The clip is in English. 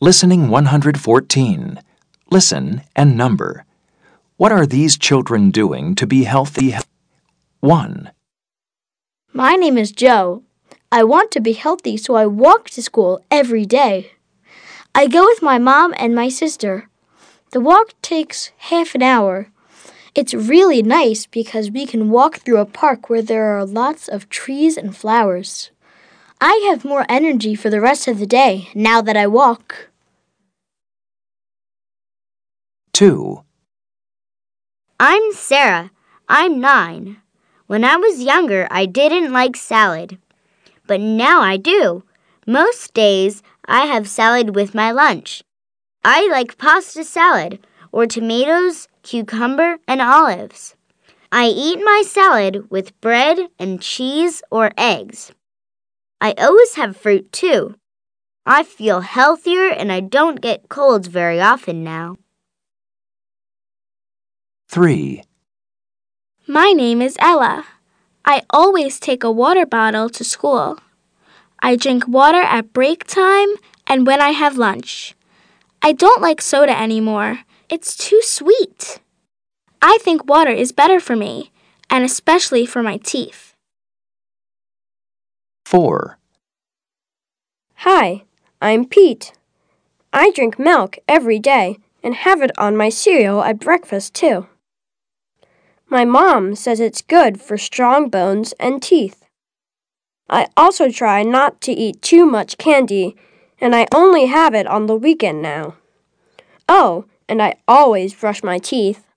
Listening 114. Listen and number. What are these children doing to be healthy? 1, My name is Joe. I want to be healthy, so I walk to school every day. I go with my mom and my sister. The walk takes half an hour. It's really nice because we can walk through a park where there are lots of trees and flowers. I have more energy for the rest of the day now that I walk. 2, I'm Sarah. I'm 9. When I was younger, I didn't like salad, but now I do. Most days, I have salad with my lunch. I like pasta salad or tomatoes, cucumber, and olives. I eat my salad with bread and cheese or eggs. I always have fruit too. I feel healthier and I don't get colds very often now. 3, My name is Ella. I always take a water bottle to school. I drink water at break time and when I have lunch. I don't like soda anymore. It's too sweet. I think water is better for me, and especially for my teeth. 4, Hi, I'm Pete. I drink milk every day and have it on my cereal at breakfast too. My mom says it's good for strong bones and teeth. I also try not to eat too much candy, and I only have it on the weekend now. Oh, and I always brush my teeth.